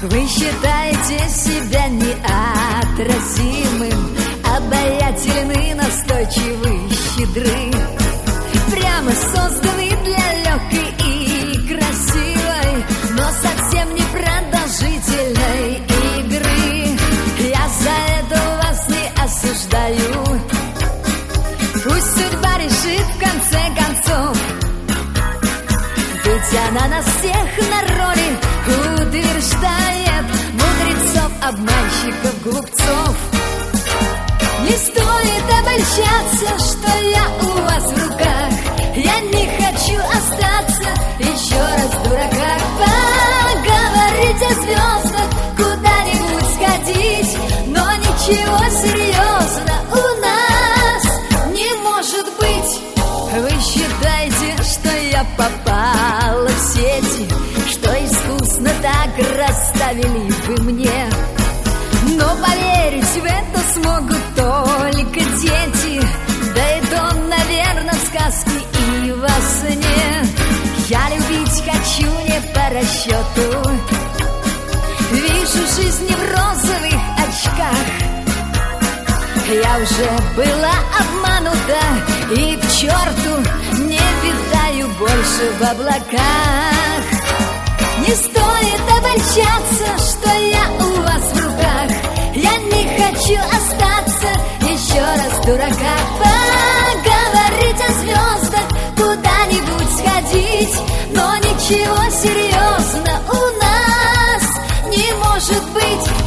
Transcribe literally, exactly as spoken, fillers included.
Вы считаете себя неотразимым, обаятельны, настойчивы, щедры, прямо созданы для легкой и красивой, но совсем не продолжительной игры. Я за это вас не осуждаю, пусть судьба решит в конце концов, ведь она нас всех на роли утверждает, мудрецов, обманщиков, глупцов. Не стоит обольщаться, что я у вас в руках, я не хочу остаться еще раз в дураках. Поговорить о звездах, куда-нибудь сходить, но ничего серьезно у нас не может быть. Вы считаете, что я попала в сети, что искусно так расставили вы мне, но поверить в это смогут только дети, да и то, наверное, в сказке и во сне. Я любить хочу не по расчету, вижу жизнь не в розовых очках. Я уже была обманута и к черту не витаю больше в облаках. Не стоит обольщаться, что я у вас в руках, я не хочу остаться еще раз в дураках. Поговорить о звездах, куда-нибудь сходить, но ничего серьезно у нас не может быть.